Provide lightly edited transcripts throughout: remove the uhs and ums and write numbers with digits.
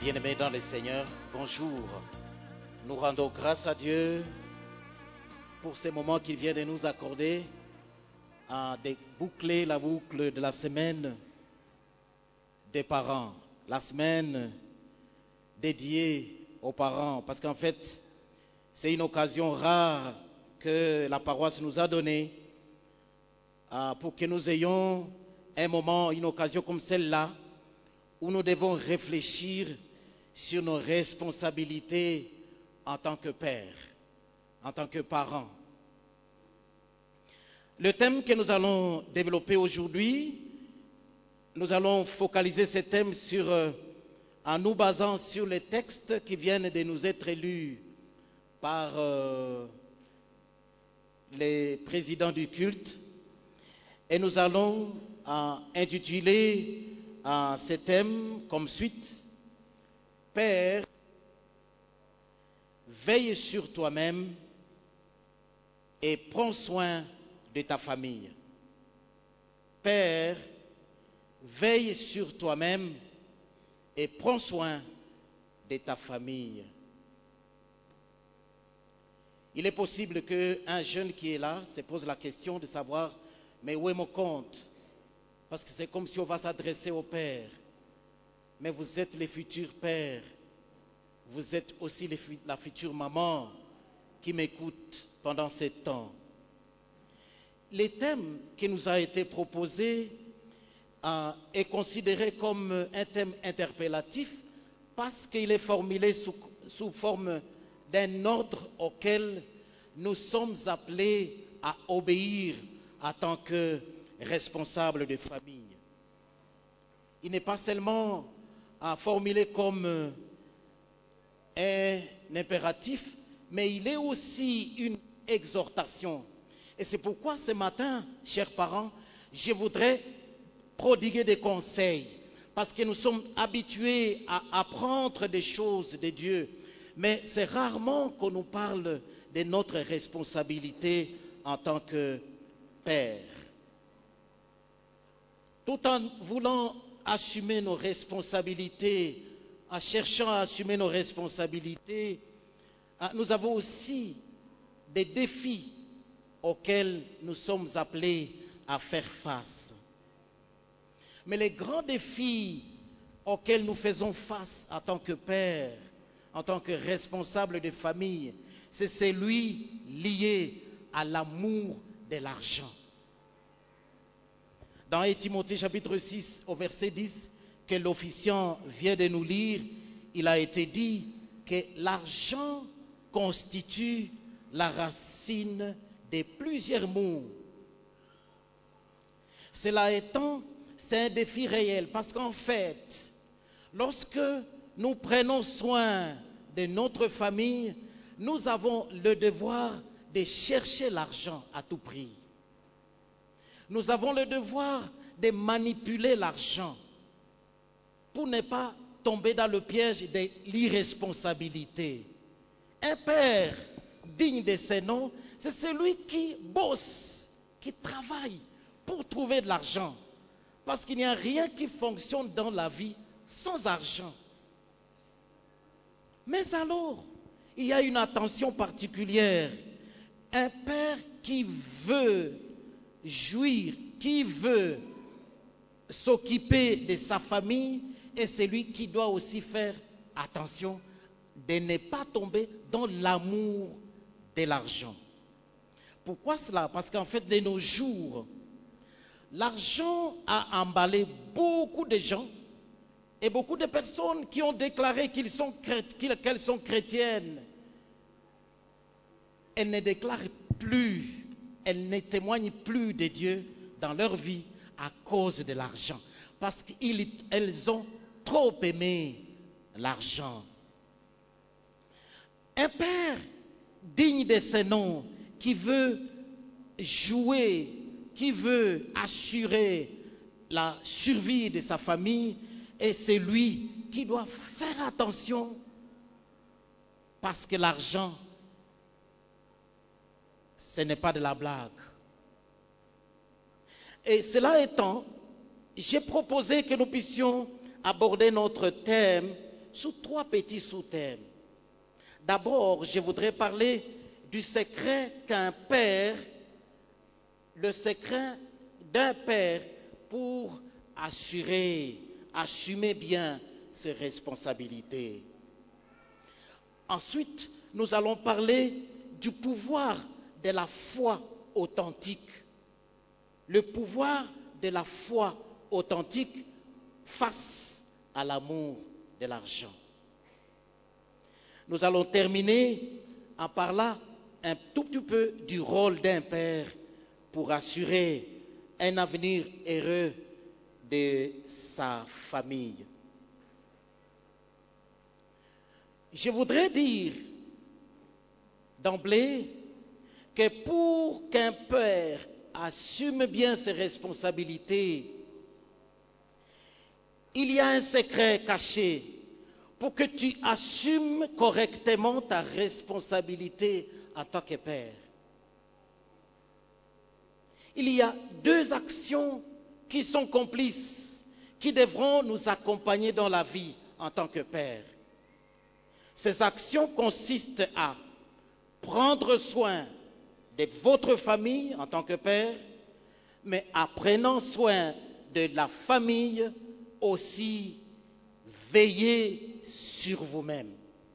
Bien-aimés dans le Seigneur, bonjour. Nous rendons grâce à Dieu pour ces moments qu'il vient de nous accorder à boucler la boucle de la semaine des parents, la semaine dédiée aux parents, parce qu'en fait, c'est une occasion rare que la paroisse nous a donnée pour que nous ayons un moment, une occasion comme celle-là, où nous devons réfléchir sur nos responsabilités en tant que père, en tant que parent. Le thème que nous allons développer aujourd'hui, nous allons focaliser ce thème en nous basant sur les textes qui viennent de nous être lus par les présidents du culte. Et nous allons intituler ce thème comme suite: Père, veille sur toi-même et prends soin de ta famille. Père, veille sur toi-même et prends soin de ta famille. Il est possible qu'un jeune qui est là se pose la question de savoir, mais où est mon compte? Parce que c'est comme si on va s'adresser au Père. Mais vous êtes les futurs pères. Vous êtes aussi la future maman qui m'écoute pendant ces temps. Le thème qui nous a été proposé est considéré comme un thème interpellatif parce qu'il est formulé sous forme d'un ordre auquel nous sommes appelés à obéir en tant que responsables de famille. Il n'est pas seulement formulé comme un impératif, mais il est aussi une exhortation. Et c'est pourquoi ce matin, chers parents, je voudrais prodiguer des conseils, parce que nous sommes habitués à apprendre des choses de Dieu, mais c'est rarement qu'on nous parle de notre responsabilité en tant que père. Tout en voulant assumer nos responsabilités, en cherchant à assumer nos responsabilités, nous avons aussi des défis auxquels nous sommes appelés à faire face. Mais les grands défis auxquels nous faisons face en tant que père, en tant que responsable de famille, c'est celui lié à l'amour de l'argent. Dans 1 Timothée chapitre 6 au verset 10, que l'officiant vient de nous lire, il a été dit que l'argent constitue la racine de plusieurs maux. Cela étant, c'est un défi réel parce qu'en fait, lorsque nous prenons soin de notre famille, nous avons le devoir de chercher l'argent à tout prix. Nous avons le devoir de manipuler l'argent pour ne pas tomber dans le piège de l'irresponsabilité. Un père digne de ce nom, c'est celui qui bosse, qui travaille pour trouver de l'argent. Parce qu'il n'y a rien qui fonctionne dans la vie sans argent. Mais alors, il y a une attention particulière. Un père qui veut jouir, qui veut s'occuper de sa famille, est celui qui doit aussi faire attention de ne pas tomber dans l'amour de l'argent. Pourquoi cela? Parce qu'en fait, de nos jours, l'argent a emballé beaucoup de gens et beaucoup de personnes qui ont déclaré qu'elles sont chrétiennes. Elles ne déclarent plus, elles ne témoignent plus de Dieu dans leur vie à cause de l'argent. Parce qu'elles ont trop aimé l'argent. Un père digne de ce nom, qui veut jouer, qui veut assurer la survie de sa famille, est celui qui doit faire attention parce que l'argent, ce n'est pas de la blague. Et cela étant, j'ai proposé que nous puissions aborder notre thème sous 3 petits sous-thèmes. D'abord, je voudrais parler du secret le secret d'un père pour assumer bien ses responsabilités. Ensuite, nous allons parler du pouvoir de la foi authentique. Le pouvoir de la foi authentique face à l'amour de l'argent. Nous allons terminer en parlant un tout petit peu du rôle d'un père pour assurer un avenir heureux de sa famille. Je voudrais dire d'emblée que pour qu'un père assume bien ses responsabilités, il y a un secret caché pour que tu assumes correctement ta responsabilité en tant que père. Il y a 2 actions qui sont complices, qui devront nous accompagner dans la vie en tant que père. Ces actions consistent à prendre soin de votre famille en tant que père, mais en prenant soin de la famille, aussi veillez sur vous-même.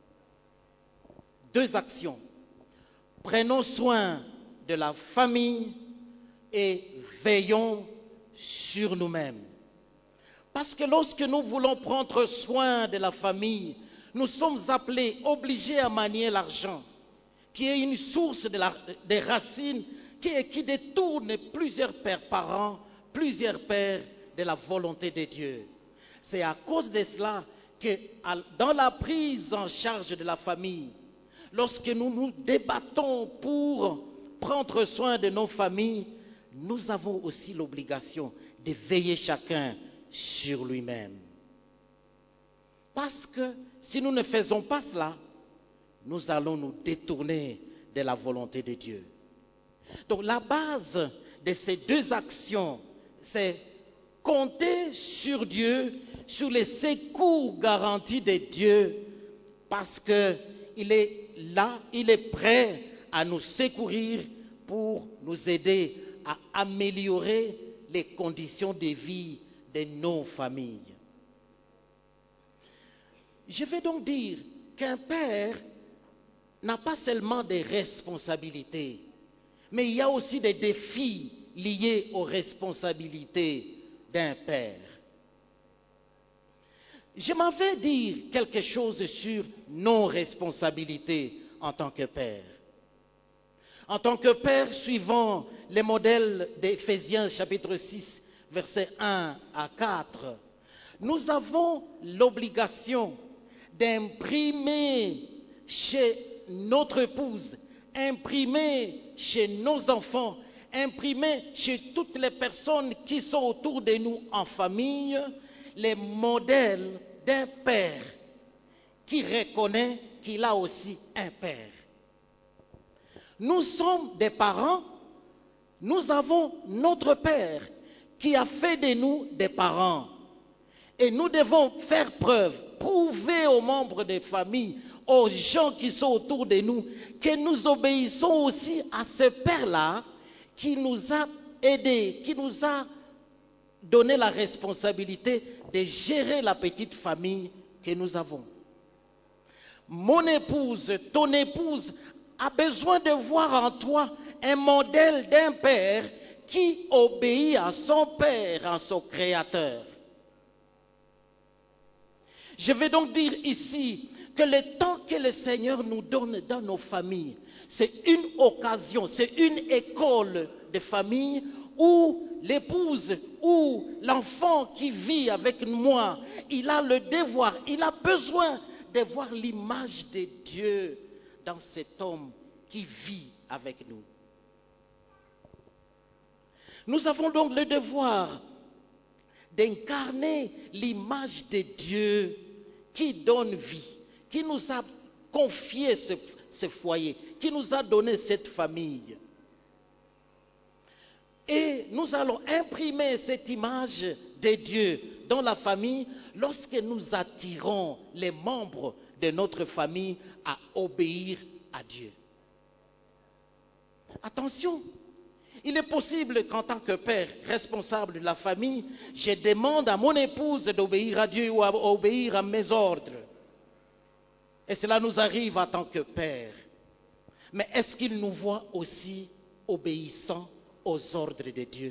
2 actions. Prenons soin de la famille et veillons sur nous-mêmes. Parce que lorsque nous voulons prendre soin de la famille, nous sommes obligés à manier l'argent, qui est une source des racines qui détourne plusieurs pères par an, plusieurs pères de la volonté de Dieu. C'est à cause de cela que dans la prise en charge de la famille, lorsque nous nous débattons pour prendre soin de nos familles, nous avons aussi l'obligation de veiller chacun sur lui-même. Parce que si nous ne faisons pas cela, nous allons nous détourner de la volonté de Dieu. Donc la base de ces 2 actions, c'est compter sur Dieu, sur les secours garantis de Dieu, parce qu'il est là, il est prêt à nous secourir pour nous aider à améliorer les conditions de vie de nos familles. Je vais donc dire qu'un père n'a pas seulement des responsabilités, mais il y a aussi des défis liés aux responsabilités d'un père. Je m'en vais dire quelque chose sur nos responsabilités en tant que père. En tant que père, suivant les modèles d'Éphésiens chapitre 6, versets 1 à 4, nous avons l'obligation d'imprimer chez notre épouse, imprimer chez nos enfants, imprimer chez toutes les personnes qui sont autour de nous en famille, les modèles d'un père qui reconnaît qu'il a aussi un père. Nous sommes des parents, nous avons notre père qui a fait de nous des parents. Et nous devons faire preuve, prouver aux membres des familles, aux gens qui sont autour de nous, que nous obéissons aussi à ce père-là qui nous a aidés, qui nous a donné la responsabilité de gérer la petite famille que nous avons. Mon épouse, ton épouse a besoin de voir en toi un modèle d'un père qui obéit à son père, à son créateur. Je vais donc dire ici que le temps que le Seigneur nous donne dans nos familles, c'est une occasion, c'est une école de famille où l'épouse ou l'enfant qui vit avec moi, il a le devoir, il a besoin de voir l'image de Dieu dans cet homme qui vit avec nous. Nous avons donc le devoir d'incarner l'image de Dieu qui donne vie, qui nous a confié ce foyer, qui nous a donné cette famille. Et nous allons imprimer cette image de Dieu dans la famille lorsque nous attirons les membres de notre famille à obéir à Dieu. Attention, il est possible qu'en tant que père responsable de la famille, je demande à mon épouse d'obéir à Dieu ou à obéir à mes ordres. Et cela nous arrive en tant que père. Mais est-ce qu'il nous voit aussi obéissants aux ordres de Dieu?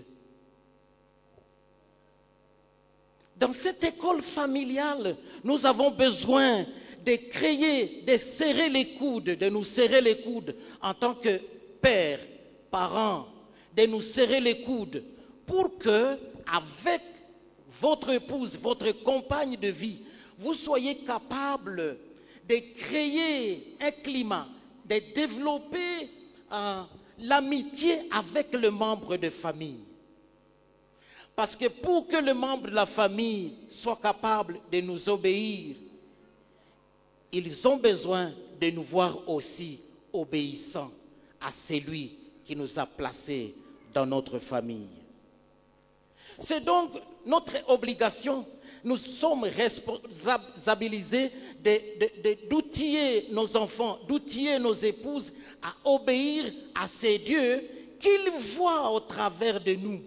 Dans cette école familiale, nous avons besoin de créer, de serrer les coudes, de nous serrer les coudes en tant que père, parents, de nous serrer les coudes pour que, avec votre épouse, votre compagne de vie, vous soyez capable de créer un climat, de développer l'amitié avec le membre de famille. Parce que pour que le membre de la famille soit capable de nous obéir, ils ont besoin de nous voir aussi obéissants à celui qui nous a placés dans notre famille. C'est donc notre obligation. Nous sommes responsabilisés d'outiller nos enfants, d'outiller nos épouses à obéir à ces dieux qu'ils voient au travers de nous.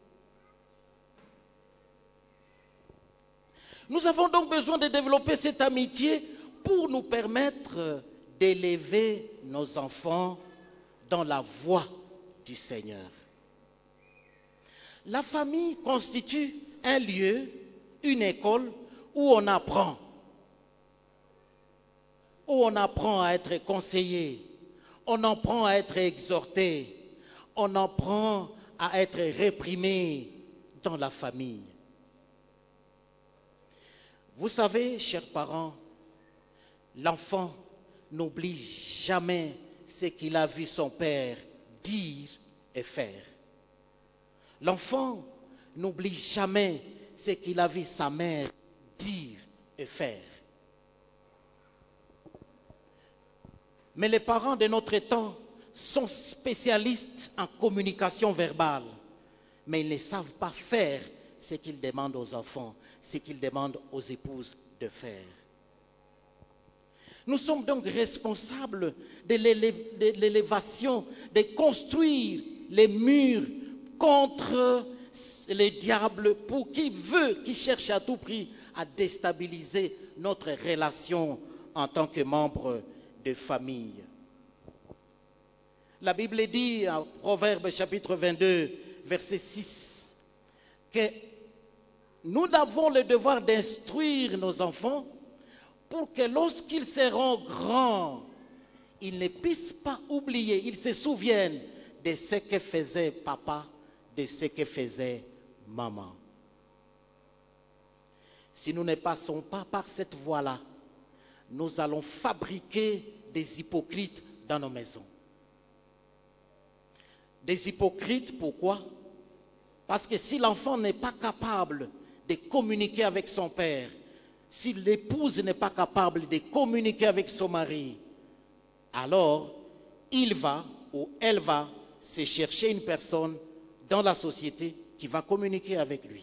Nous avons donc besoin de développer cette amitié pour nous permettre d'élever nos enfants dans la voie du Seigneur. La famille constitue un lieu, une école où on apprend à être conseillé, on apprend à être exhorté, on apprend à être réprimé dans la famille. Vous savez, chers parents, l'enfant n'oublie jamais ce qu'il a vu son père dire et faire. L'enfant n'oublie jamais ce qu'il a vu sa mère dire et faire. Mais les parents de notre temps sont spécialistes en communication verbale, mais ils ne savent pas faire ce qu'ils demandent aux enfants, ce qu'ils demandent aux épouses de faire. Nous sommes donc responsables de l'élévation, de construire les murs contre les diables qui cherche à tout prix à déstabiliser notre relation en tant que membres de famille. La Bible dit en Proverbes chapitre 22, verset 6, que nous avons le devoir d'instruire nos enfants pour que lorsqu'ils seront grands, ils ne puissent pas oublier, ils se souviennent de ce que faisait papa, de ce que faisait maman. Si nous ne passons pas par cette voie-là, nous allons fabriquer des hypocrites dans nos maisons. Des hypocrites, pourquoi? Parce que si l'enfant n'est pas capable de communiquer avec son père, si l'épouse n'est pas capable de communiquer avec son mari, alors il va ou elle va se chercher une personne dans la société qui va communiquer avec lui.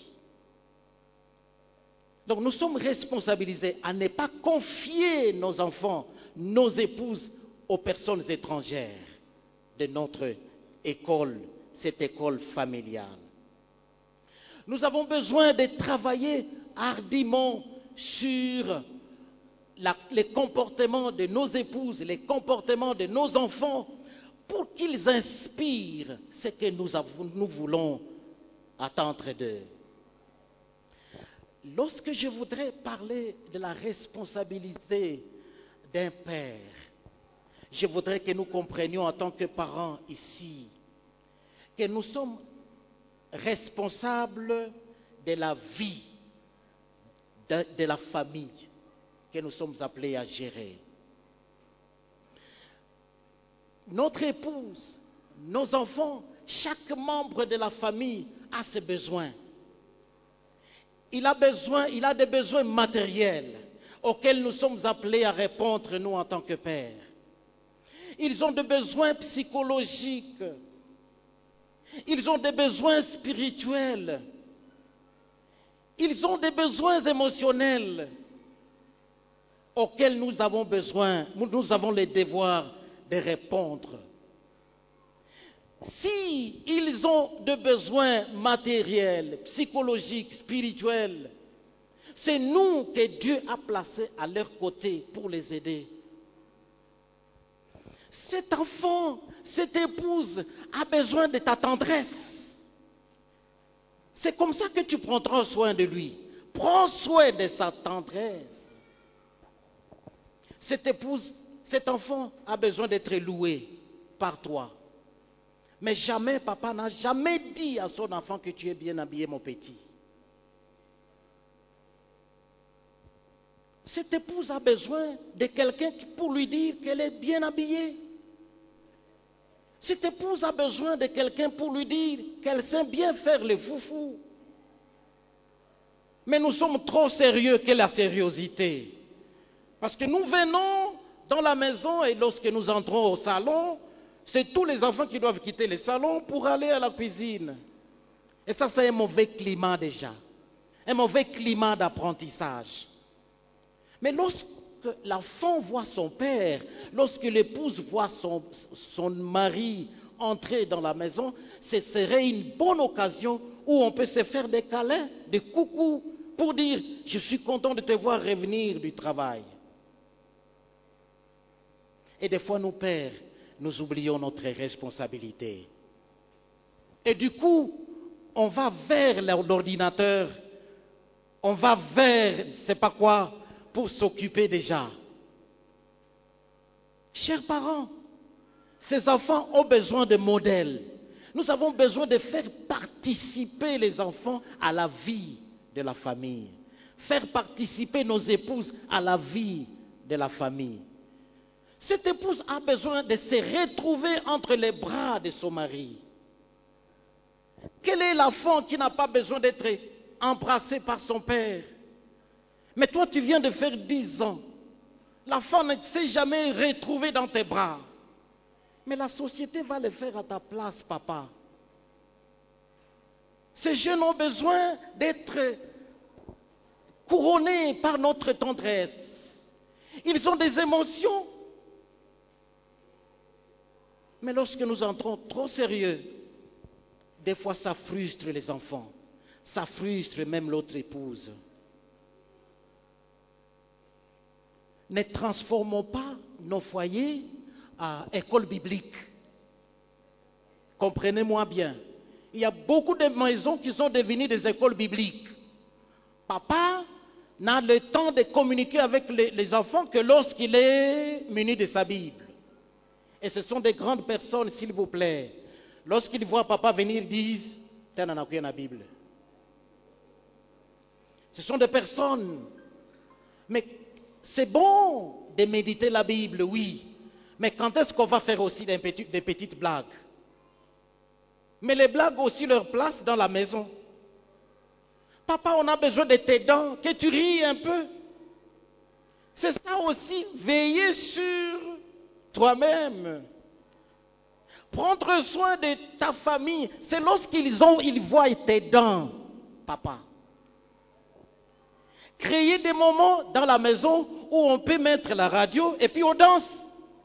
Donc nous sommes responsabilisés à ne pas confier nos enfants, nos épouses aux personnes étrangères de notre école, cette école familiale. Nous avons besoin de travailler hardiment sur les comportements de nos épouses, les comportements de nos enfants, pour qu'ils inspirent ce que nous voulons attendre d'eux. Lorsque je voudrais parler de la responsabilité d'un père, je voudrais que nous comprenions en tant que parents ici, que nous sommes responsables de la vie de la famille que nous sommes appelés à gérer. Notre épouse, nos enfants, chaque membre de la famille a ses besoins. Il a des besoins matériels auxquels nous sommes appelés à répondre, nous, en tant que pères. Ils ont des besoins psychologiques. Ils ont des besoins spirituels. Ils ont des besoins émotionnels auxquels nous avons besoin, nous avons le devoir de répondre. Si ils ont des besoins matériels, psychologiques, spirituels, c'est nous que Dieu a placés à leur côté pour les aider. Cet enfant, cette épouse a besoin de ta tendresse. C'est comme ça que tu prendras soin de lui. Prends soin de sa tendresse. Cette épouse, cet enfant a besoin d'être loué par toi. Mais jamais, papa n'a jamais dit à son enfant que tu es bien habillé, mon petit. Cette épouse a besoin de quelqu'un pour lui dire qu'elle est bien habillée. Cette épouse a besoin de quelqu'un pour lui dire qu'elle sait bien faire le foufou. Mais nous sommes trop sérieux que la sériosité. Parce que nous venons dans la maison et lorsque nous entrons au salon, c'est tous les enfants qui doivent quitter le salon pour aller à la cuisine. Et ça, c'est un mauvais climat déjà. Un mauvais climat d'apprentissage. Mais lorsque l'enfant voit son père, lorsque l'épouse voit son mari entrer dans la maison, ce serait une bonne occasion où on peut se faire des câlins, des coucous, pour dire « Je suis content de te voir revenir du travail ». Et des fois, nous, pères, nous oublions notre responsabilité. Et du coup, on va vers l'ordinateur, on va vers, je ne sais pas quoi, pour s'occuper déjà. Chers parents, ces enfants ont besoin de modèles. Nous avons besoin de faire participer les enfants à la vie de la famille. Faire participer nos épouses à la vie de la famille. Cette épouse a besoin de se retrouver entre les bras de son mari. Quel est l'enfant qui n'a pas besoin d'être embrassé par son père? Mais toi, tu viens de faire 10 ans. L'enfant ne s'est jamais retrouvé dans tes bras. Mais la société va le faire à ta place, papa. Ces jeunes ont besoin d'être couronnés par notre tendresse. Ils ont des émotions. Mais lorsque nous entrons trop sérieux, des fois ça frustre les enfants. Ça frustre même l'autre épouse. Ne transformons pas nos foyers en école biblique. Comprenez-moi bien. Il y a beaucoup de maisons qui sont devenues des écoles bibliques. Papa n'a le temps de communiquer avec les enfants que lorsqu'il est muni de sa Bible. Et ce sont des grandes personnes, s'il vous plaît. Lorsqu'ils voient papa venir, ils disent « T'en as la Bible ». Ce sont des personnes. Mais c'est bon de méditer la Bible, oui. Mais quand est-ce qu'on va faire aussi des petites blagues? Mais les blagues ont aussi leur place dans la maison. Papa, on a besoin de tes dents, que tu ris un peu. C'est ça aussi, veiller sur toi-même. Prendre soin de ta famille, c'est lorsqu'ils voient tes dents, papa. Créer des moments dans la maison où on peut mettre la radio et puis on danse.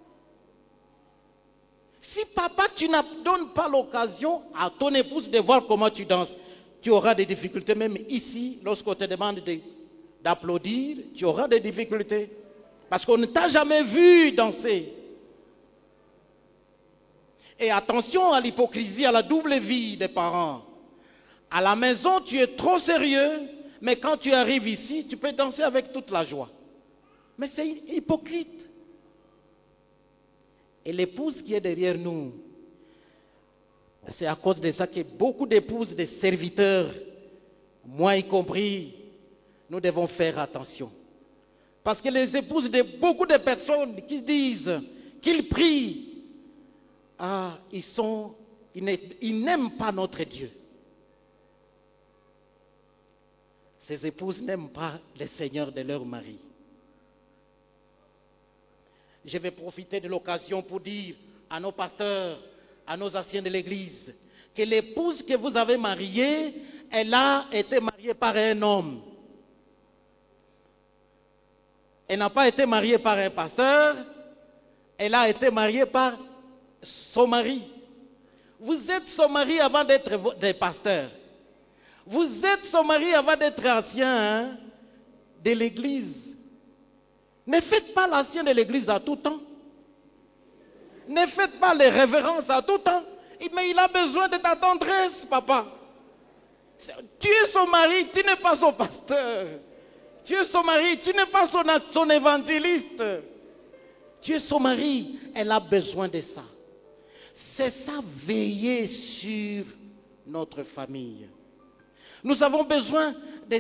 Si papa, tu ne donnes pas l'occasion à ton épouse de voir comment tu danses, tu auras des difficultés. Même ici, lorsqu'on te demande d'applaudir, tu auras des difficultés. Parce qu'on ne t'a jamais vu danser. Et attention à l'hypocrisie, à la double vie des parents. À la maison, tu es trop sérieux, mais quand tu arrives ici, tu peux danser avec toute la joie. Mais c'est hypocrite. Et l'épouse qui est derrière nous, c'est à cause de ça que beaucoup d'épouses, de serviteurs, moi y compris, nous devons faire attention. Parce que les épouses de beaucoup de personnes qui disent qu'ils prient, ils n'aiment pas notre Dieu. Ces épouses n'aiment pas le Seigneur de leur mari. Je vais profiter de l'occasion pour dire à nos pasteurs, à nos anciens de l'Église, que l'épouse que vous avez mariée, elle a été mariée par un homme. Elle n'a pas été mariée par un pasteur, elle a été mariée par son mari. Vous êtes son mari avant d'être des pasteurs. Vous êtes son mari avant d'être ancien de l'église. Ne faites pas l'ancien de l'église à tout temps. Ne faites pas les révérences à tout temps. Mais il a besoin de ta tendresse, papa. Tu es son mari, tu n'es pas son pasteur. Tu es son mari, tu n'es pas son évangéliste. Tu es son mari, elle a besoin de ça. C'est ça, veiller sur notre famille. Nous avons besoin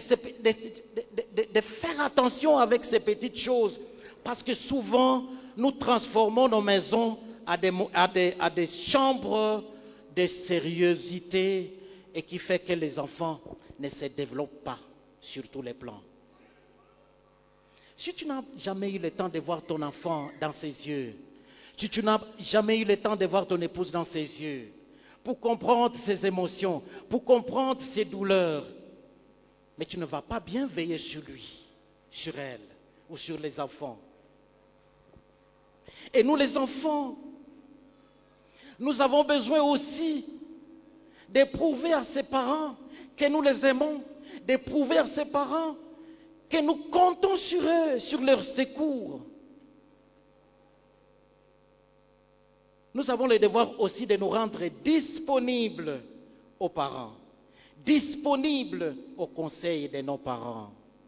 de faire attention avec ces petites choses, parce que souvent, nous transformons nos maisons à des chambres de sérieuxité et qui fait que les enfants ne se développent pas sur tous les plans. Si tu n'as jamais eu le temps de voir ton enfant dans ses yeux, si tu n'as jamais eu le temps de voir ton épouse dans ses yeux, pour comprendre ses émotions, pour comprendre ses douleurs, mais tu ne vas pas bien veiller sur lui, sur elle ou sur les enfants. Et nous les enfants, nous avons besoin aussi de prouver à ses parents que nous les aimons, de prouver à ses parents que nous comptons sur eux, sur leur secours. Nous avons le devoir aussi de nous rendre disponibles aux parents, disponibles aux conseils de nos parents.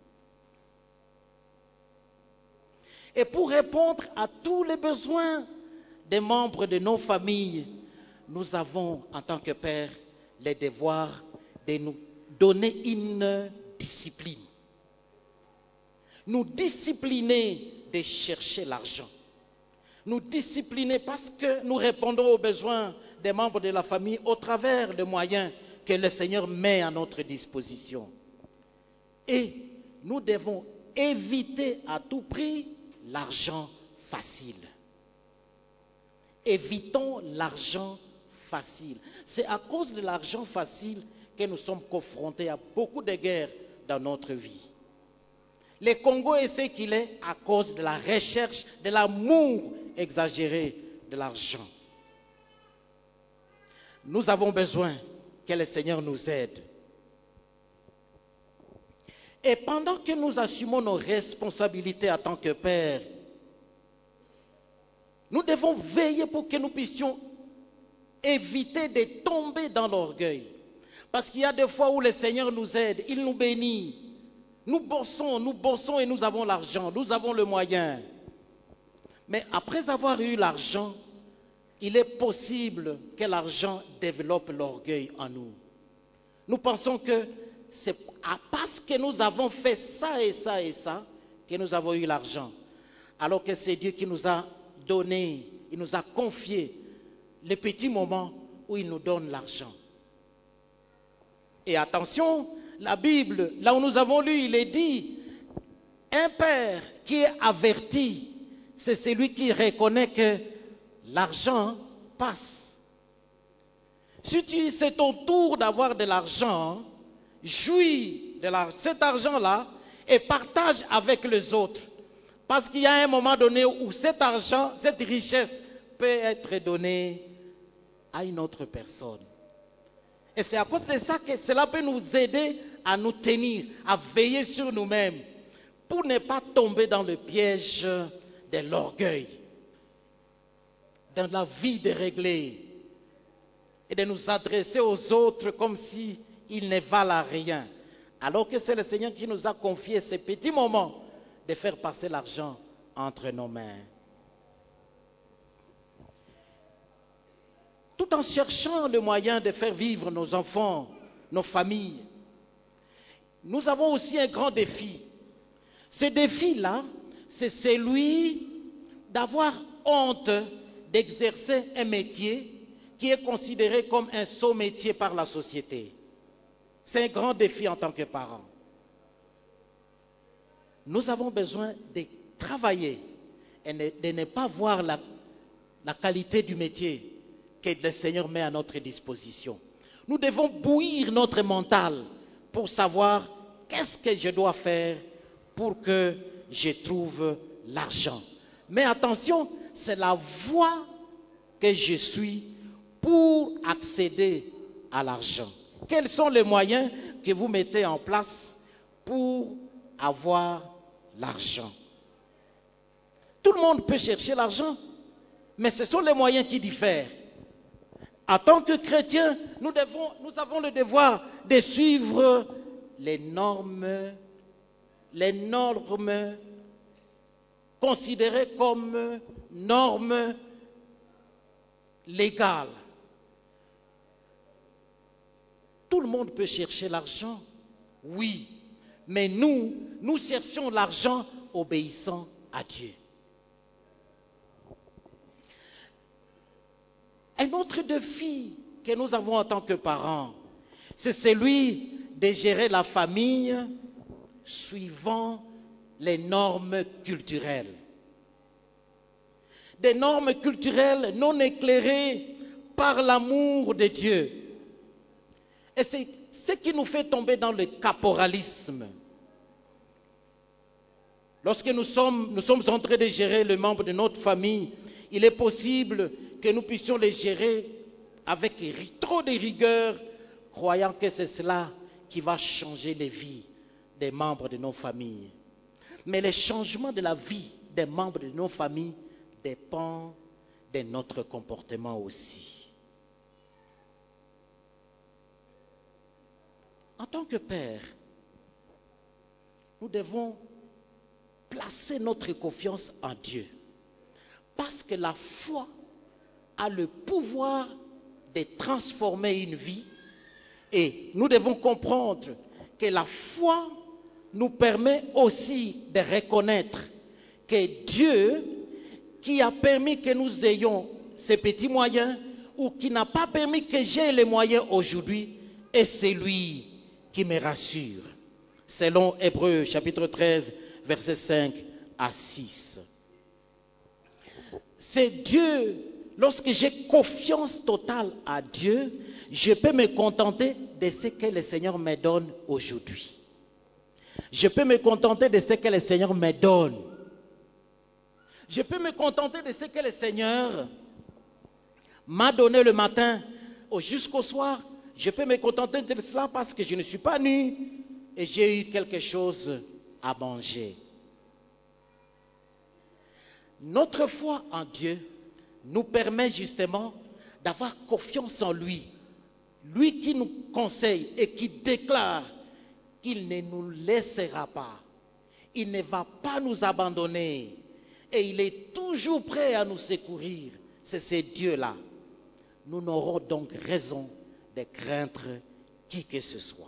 Et pour répondre à tous les besoins des membres de nos familles, nous avons, en tant que pères, le devoir de nous donner une discipline. Nous discipliner de chercher l'argent. Nous discipliner parce que nous répondons aux besoins des membres de la famille au travers des moyens que le Seigneur met à notre disposition. Et nous devons éviter à tout prix l'argent facile. Évitons l'argent facile. C'est à cause de l'argent facile que nous sommes confrontés à beaucoup de guerres dans notre vie. Le Congo est ce qu'il est à cause de la recherche, de l'amour exagéré de l'argent. Nous avons besoin que le Seigneur nous aide. Et pendant que nous assumons nos responsabilités en tant que pères, nous devons veiller pour que nous puissions éviter de tomber dans l'orgueil. Parce qu'il y a des fois où le Seigneur nous aide, il nous bénit. Nous bossons et nous avons l'argent, nous avons le moyen. Mais après avoir eu l'argent, il est possible que l'argent développe l'orgueil en nous. Nous pensons que c'est parce que nous avons fait ça et ça et ça que nous avons eu l'argent. Alors que c'est Dieu qui nous a donné, il nous a confié les petits moments où il nous donne l'argent. Et attention, la Bible, là où nous avons lu, il est dit, un père qui est averti, c'est celui qui reconnaît que l'argent passe. Si c'est ton tour d'avoir de l'argent, jouis de cet argent-là et partage avec les autres. Parce qu'il y a un moment donné où cet argent, cette richesse peut être donnée à une autre personne. Et c'est à cause de ça que cela peut nous aider à nous tenir, à veiller sur nous-mêmes, pour ne pas tomber dans le piège de l'orgueil, dans la vie déréglée, et de nous adresser aux autres comme si ils ne valent rien. Alors que c'est le Seigneur qui nous a confié ces petits moments de faire passer l'argent entre nos mains. Tout en cherchant le moyen de faire vivre nos enfants, nos familles, nous avons aussi un grand défi. Ce défi-là, c'est celui d'avoir honte d'exercer un métier qui est considéré comme un sot métier par la société. C'est un grand défi en tant que parents. Nous avons besoin de travailler et de ne pas voir la qualité du métier que le Seigneur met à notre disposition. Nous devons bouillir notre mental pour savoir qu'est-ce que je dois faire pour que je trouve l'argent. Mais attention, c'est la voie que je suis pour accéder à l'argent. Quels sont les moyens que vous mettez en place pour avoir l'argent? Tout le monde peut chercher l'argent, mais ce sont les moyens qui diffèrent. En tant que chrétiens, nous avons le devoir de suivre les normes considérées comme normes légales. Tout le monde peut chercher l'argent, oui, mais nous cherchons l'argent obéissant à Dieu. Un autre défi que nous avons en tant que parents, c'est celui de gérer la famille suivant les normes culturelles. Des normes culturelles non éclairées par l'amour de Dieu. Et c'est ce qui nous fait tomber dans le caporalisme. Lorsque nous sommes en train de gérer les membres de notre famille, il est possible que nous puissions les gérer avec trop de rigueur, croyant que c'est cela qui va changer les vies des membres de nos familles. Mais le changement de la vie des membres de nos familles dépend de notre comportement aussi. En tant que père, nous devons placer notre confiance en Dieu. Parce que la foi a le pouvoir de transformer une vie. Et nous devons comprendre que la foi nous permet aussi de reconnaître que Dieu, qui a permis que nous ayons ces petits moyens, ou qui n'a pas permis que j'aie les moyens aujourd'hui, est celui qui me rassure. Selon Hébreux chapitre 13, versets 5 à 6. C'est Dieu, lorsque j'ai confiance totale à Dieu, je peux me contenter de ce que le Seigneur me donne aujourd'hui. Je peux me contenter de ce que le Seigneur me donne. Je peux me contenter de ce que le Seigneur m'a donné le matin jusqu'au soir. Je peux me contenter de cela parce que je ne suis pas nu et j'ai eu quelque chose à manger. Notre foi en Dieu nous permet justement d'avoir confiance en lui. Lui qui nous conseille et qui déclare qu'il ne nous laissera pas. Il ne va pas nous abandonner. Et il est toujours prêt à nous secourir. C'est ce Dieu-là. Nous n'aurons donc raison de craindre qui que ce soit.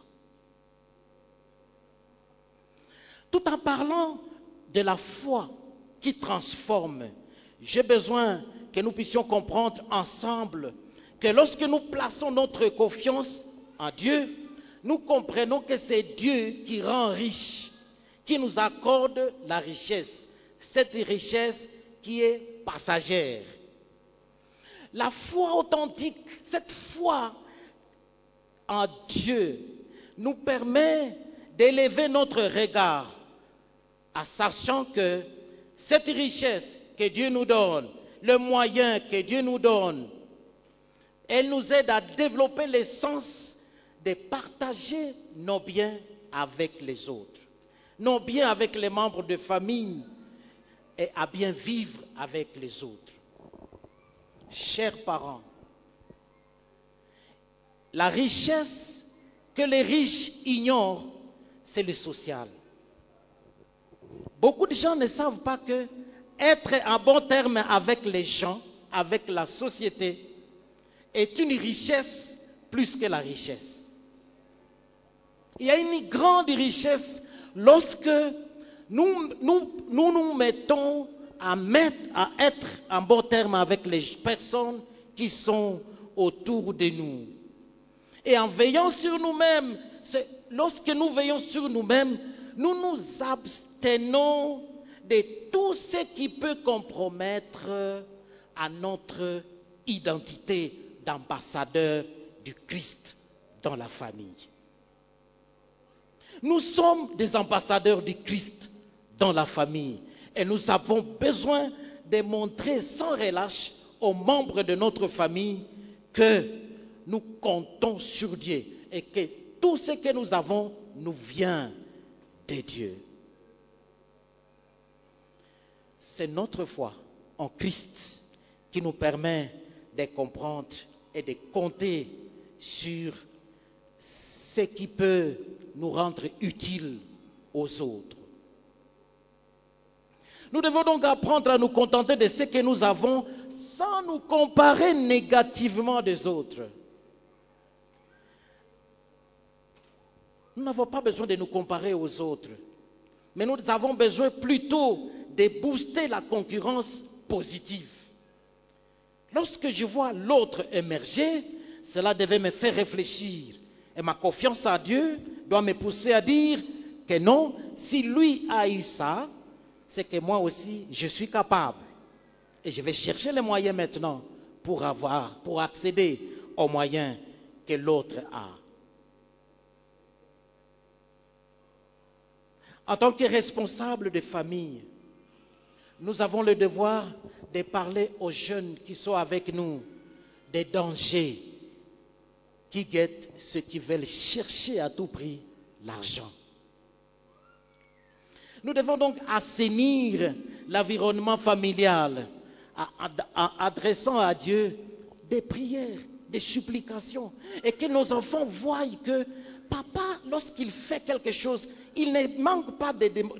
Tout en parlant de la foi qui transforme, j'ai besoin que nous puissions comprendre ensemble que lorsque nous plaçons notre confiance en Dieu, nous comprenons que c'est Dieu qui rend riche, qui nous accorde la richesse, cette richesse qui est passagère. La foi authentique, cette foi en Dieu, nous permet d'élever notre regard en sachant que cette richesse que Dieu nous donne, le moyen que Dieu nous donne, elle nous aide à développer le sens de partager nos biens avec les autres, nos biens avec les membres de famille et à bien vivre avec les autres. Chers parents, la richesse que les riches ignorent, c'est le social. Beaucoup de gens ne savent pas que être en bon terme avec les gens, avec la société, est une richesse plus que la richesse. Il y a une grande richesse lorsque nous mettons à être en bon terme avec les personnes qui sont autour de nous. Et en veillant sur nous-mêmes, lorsque nous veillons sur nous-mêmes, nous nous abstenons de tout ce qui peut compromettre à notre identité d'ambassadeur du Christ dans la famille. Nous sommes des ambassadeurs du Christ dans la famille et nous avons besoin de montrer sans relâche aux membres de notre famille que nous comptons sur Dieu et que tout ce que nous avons nous vient de Dieu. C'est notre foi en Christ qui nous permet de comprendre et de compter sur ce qui peut nous rendre utiles aux autres. Nous devons donc apprendre à nous contenter de ce que nous avons sans nous comparer négativement des autres. Nous n'avons pas besoin de nous comparer aux autres, mais nous avons besoin plutôt de booster la concurrence positive. Lorsque je vois l'autre émerger, cela devait me faire réfléchir. Et ma confiance à Dieu doit me pousser à dire que non, si lui a eu ça, c'est que moi aussi, je suis capable. Et je vais chercher les moyens maintenant pour accéder aux moyens que l'autre a. En tant que responsable de famille, nous avons le devoir de parler aux jeunes qui sont avec nous des dangers qui guettent ceux qui veulent chercher à tout prix l'argent. Nous devons donc assainir l'environnement familial en adressant à Dieu des prières, des supplications, et que nos enfants voient que papa, lorsqu'il fait quelque chose, il ne manque pas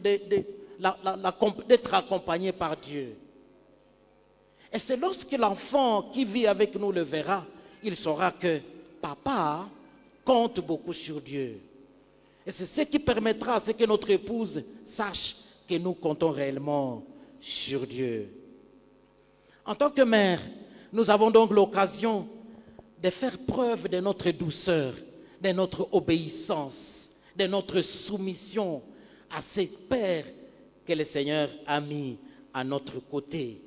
d'être accompagné par Dieu. Et c'est lorsque l'enfant qui vit avec nous le verra, il saura que papa compte beaucoup sur Dieu. Et c'est ce qui permettra à ce que notre épouse sache que nous comptons réellement sur Dieu. En tant que mère, nous avons donc l'occasion de faire preuve de notre douceur, de notre obéissance, de notre soumission à ces pères que le Seigneur a mis à notre côté.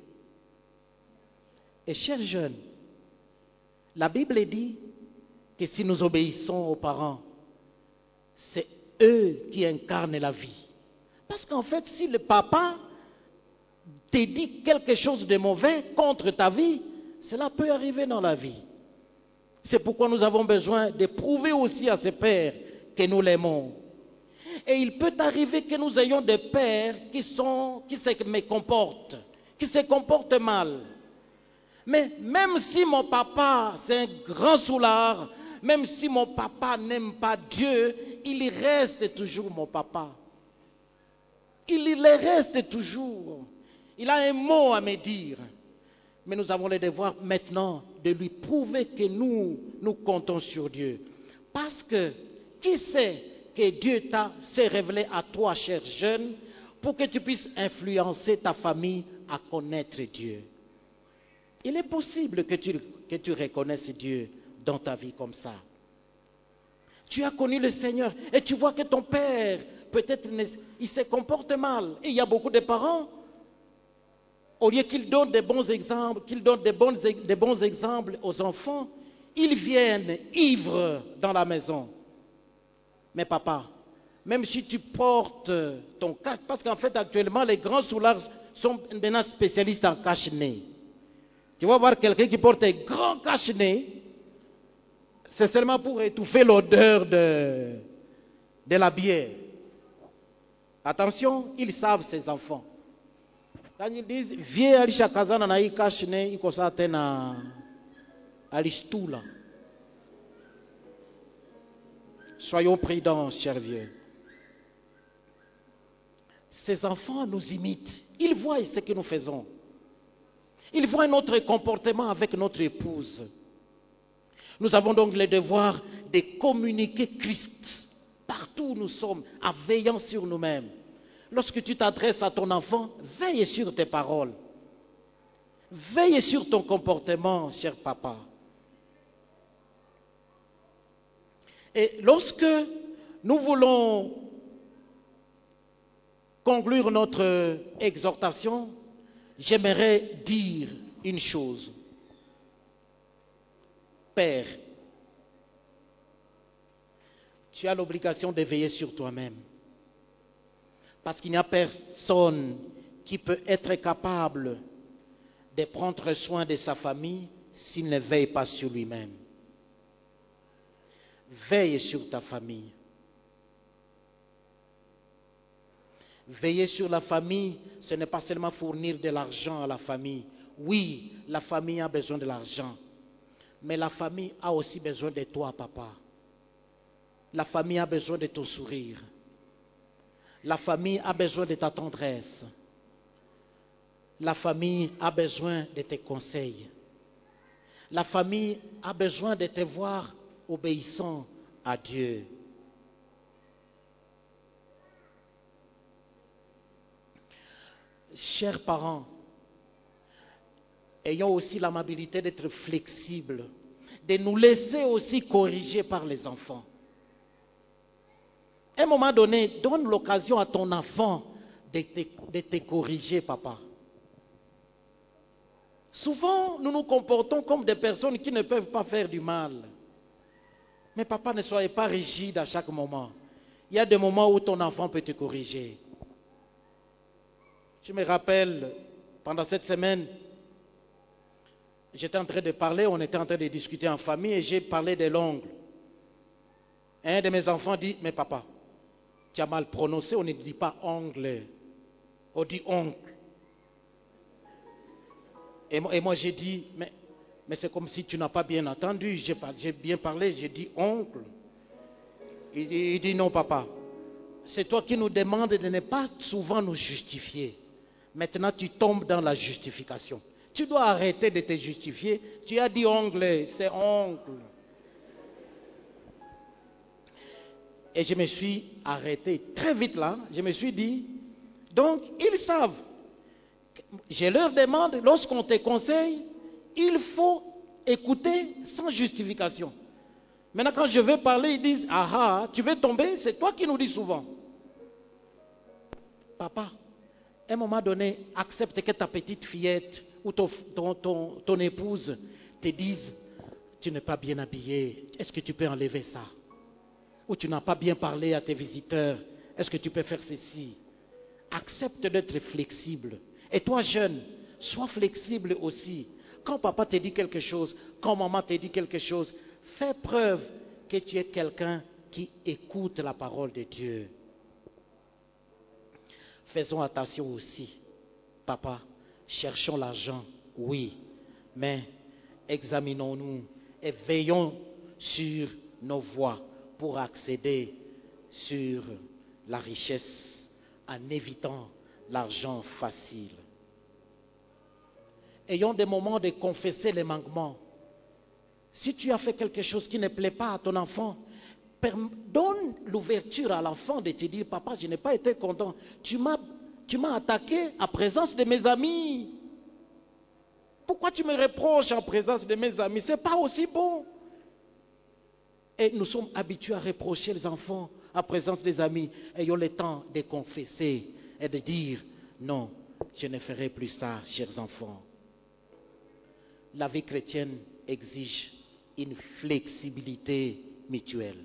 Et chers jeunes, la Bible dit que si nous obéissons aux parents, c'est eux qui incarnent la vie. Parce qu'en fait, si le papa te dit quelque chose de mauvais contre ta vie, cela peut arriver dans la vie. C'est pourquoi nous avons besoin de prouver aussi à ces pères que nous l'aimons. Et il peut arriver que nous ayons des pères qui se mécomportent, qui se comportent mal. Mais même si mon papa, c'est un grand soulard, même si mon papa n'aime pas Dieu, il reste toujours mon papa. Il le reste toujours. Il a un mot à me dire. Mais nous avons le devoir maintenant de lui prouver que nous comptons sur Dieu. Parce que qui sait que Dieu s'est révélé à toi, cher jeune, pour que tu puisses influencer ta famille à connaître Dieu. Il est possible que tu reconnaisses Dieu dans ta vie comme ça. Tu as connu le Seigneur et tu vois que ton père, peut-être, il se comporte mal. Et il y a beaucoup de parents, au lieu qu'ils donnent des bons exemples, des bons exemples aux enfants, ils viennent ivres dans la maison. Mais papa, même si tu portes ton cache, parce qu'en fait actuellement les grands soulards sont maintenant spécialistes en cache-nez. Tu vas voir quelqu'un qui porte un grand cache-nez, c'est seulement pour étouffer l'odeur de la bière. Attention, ils savent ces enfants. Quand ils disent, viens alisha kazana na hii cache-nez, iko saa tena alistula. Soyons prudents, chers vieux. Ces enfants nous imitent. Ils voient ce que nous faisons. Ils voient notre comportement avec notre épouse. Nous avons donc le devoir de communiquer Christ partout où nous sommes, en veillant sur nous-mêmes. Lorsque tu t'adresses à ton enfant, veille sur tes paroles. Veille sur ton comportement, cher papa. Et lorsque nous voulons conclure notre exhortation, j'aimerais dire une chose. Père, tu as l'obligation de veiller sur toi-même. Parce qu'il n'y a personne qui peut être capable de prendre soin de sa famille s'il ne veille pas sur lui-même. Veille sur ta famille. Veiller sur la famille, ce n'est pas seulement fournir de l'argent à la famille. Oui, la famille a besoin de l'argent. Mais la famille a aussi besoin de toi, papa. La famille a besoin de ton sourire. La famille a besoin de ta tendresse. La famille a besoin de tes conseils. La famille a besoin de te voir obéissant à Dieu. Chers parents, ayons aussi l'amabilité d'être flexibles, de nous laisser aussi corriger par les enfants. À un moment donné, donne l'occasion à ton enfant de te corriger, papa. Souvent, nous nous comportons comme des personnes qui ne peuvent pas faire du mal. Mais papa, ne soyez pas rigide à chaque moment. Il y a des moments où ton enfant peut te corriger. Je me rappelle, pendant cette semaine, j'étais en train de parler, on était en train de discuter en famille et j'ai parlé de l'ongle. Un de mes enfants dit, mais papa, tu as mal prononcé, on ne dit pas ongle, on dit oncle. Et moi j'ai dit, mais c'est comme si tu n'as pas bien entendu, j'ai bien parlé, j'ai dit oncle. Il dit non papa, c'est toi qui nous demandes de ne pas souvent nous justifier. Maintenant tu tombes dans la justification. Tu dois arrêter de te justifier. Tu as dit ongle, c'est oncle. Et je me suis arrêté très vite là. Je me suis dit, donc ils savent. Je leur demande, lorsqu'on te conseille, il faut écouter sans justification. Maintenant, quand je veux parler, ils disent, ah, tu veux tomber, c'est toi qui nous dis souvent. Papa, à un moment donné, accepte que ta petite fillette ou ton épouse te dise, tu n'es pas bien habillé, est-ce que tu peux enlever ça? Ou tu n'as pas bien parlé à tes visiteurs, est-ce que tu peux faire ceci? Accepte d'être flexible. Et toi, jeune, sois flexible aussi. Quand papa te dit quelque chose, quand maman te dit quelque chose, fais preuve que tu es quelqu'un qui écoute la parole de Dieu. Faisons attention aussi, papa, cherchons l'argent, oui, mais examinons-nous et veillons sur nos voies pour accéder sur la richesse en évitant l'argent facile. Ayons des moments de confesser les manquements. Si tu as fait quelque chose qui ne plaît pas à ton enfant, donne l'ouverture à l'enfant de te dire, papa, je n'ai pas été content. Tu m'as attaqué en présence de mes amis. Pourquoi tu me reproches en présence de mes amis? Ce n'est pas aussi bon. Et nous sommes habitués à reprocher les enfants en présence des amis. Ayons le temps de confesser et de dire, non, je ne ferai plus ça, chers enfants. La vie chrétienne exige une flexibilité mutuelle.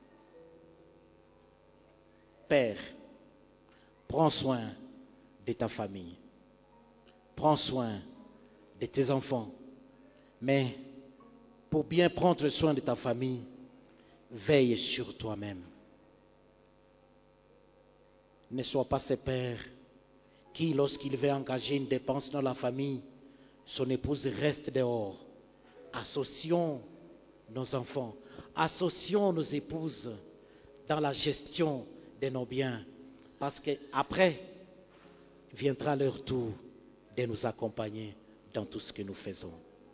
Père, prends soin de ta famille. Prends soin de tes enfants. Mais pour bien prendre soin de ta famille, veille sur toi-même. Ne sois pas ce père qui, lorsqu'il veut engager une dépense dans la famille, son épouse reste dehors. Associons nos enfants, associons nos épouses dans la gestion de nos biens. Parce qu'après, viendra leur tour de nous accompagner dans tout ce que nous faisons.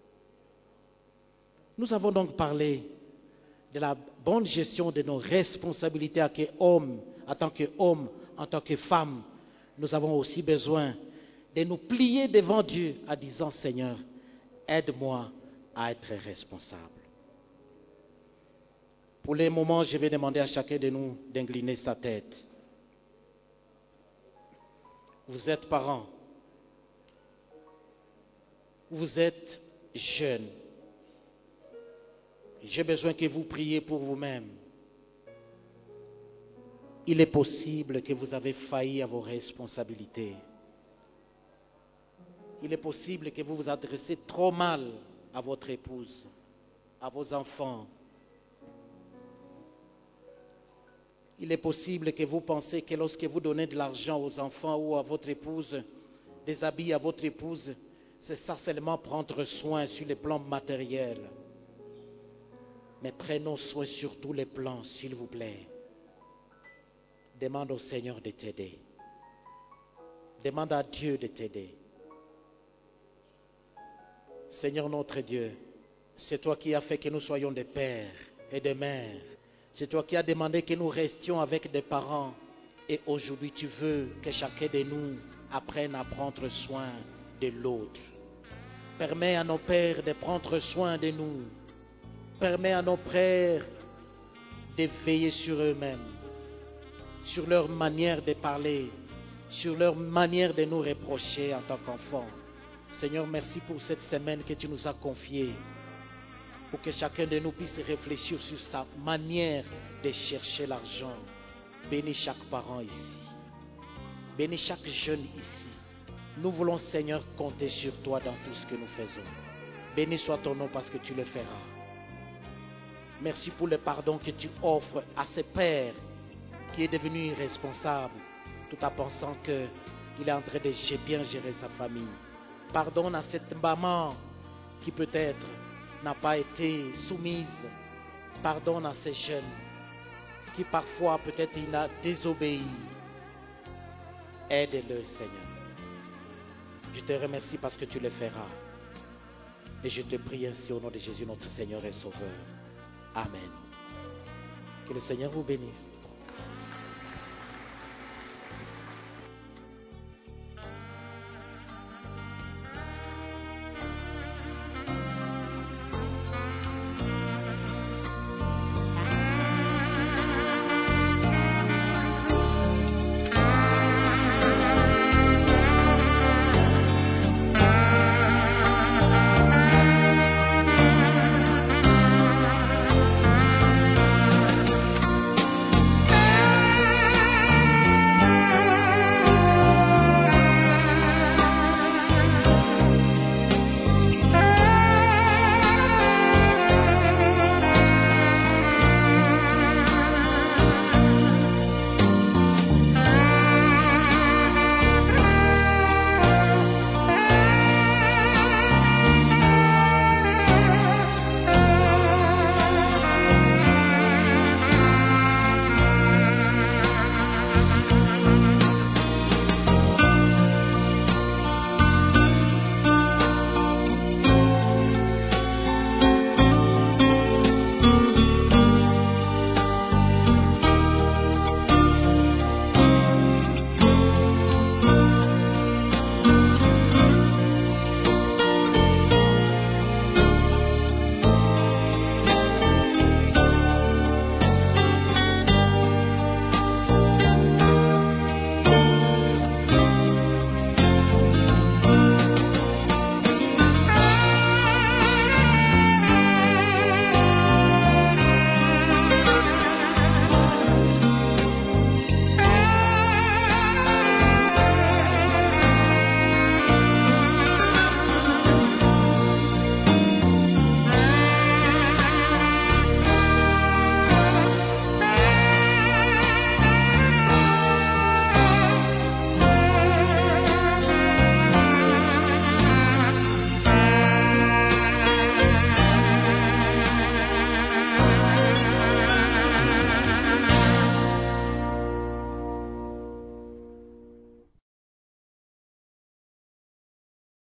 Nous avons donc parlé de la bonne gestion de nos responsabilités en tant qu'hommes, en tant que femmes. Nous avons aussi besoin de nous plier devant Dieu en disant, Seigneur, aide-moi à être responsable. Pour les moments, je vais demander à chacun de nous d'incliner sa tête. Vous êtes parents. Vous êtes jeunes. J'ai besoin que vous priez pour vous-même. Il est possible que vous avez failli à vos responsabilités. Il est possible que vous vous adressez trop mal à votre épouse, à vos enfants. Il est possible que vous pensez que lorsque vous donnez de l'argent aux enfants ou à votre épouse, des habits à votre épouse, c'est ça seulement prendre soin sur les plans matériels. Mais prenons soin sur tous les plans, s'il vous plaît. Demande au Seigneur de t'aider. Demande à Dieu de t'aider. Seigneur notre Dieu, c'est toi qui as fait que nous soyons des pères et des mères. C'est toi qui as demandé que nous restions avec des parents. Et aujourd'hui, tu veux que chacun de nous apprenne à prendre soin de l'autre. Permets à nos pères de prendre soin de nous. Permets à nos pères de veiller sur eux-mêmes, sur leur manière de parler, sur leur manière de nous reprocher en tant qu'enfants. Seigneur, merci pour cette semaine que tu nous as confiée, pour que chacun de nous puisse réfléchir sur sa manière de chercher l'argent. Bénis chaque parent ici. Bénis chaque jeune ici. Nous voulons, Seigneur, compter sur toi dans tout ce que nous faisons. Béni soit ton nom parce que tu le feras. Merci pour le pardon que tu offres à ce père qui est devenu irresponsable tout en pensant qu'il est en train de bien gérer sa famille. Pardonne à cette maman qui peut-être n'a pas été soumise. Pardonne à ces jeunes qui parfois peut-être il a désobéi. Aide-le, Seigneur. Je te remercie parce que tu le feras. Et je te prie ainsi au nom de Jésus, notre Seigneur et Sauveur. Amen. Que le Seigneur vous bénisse.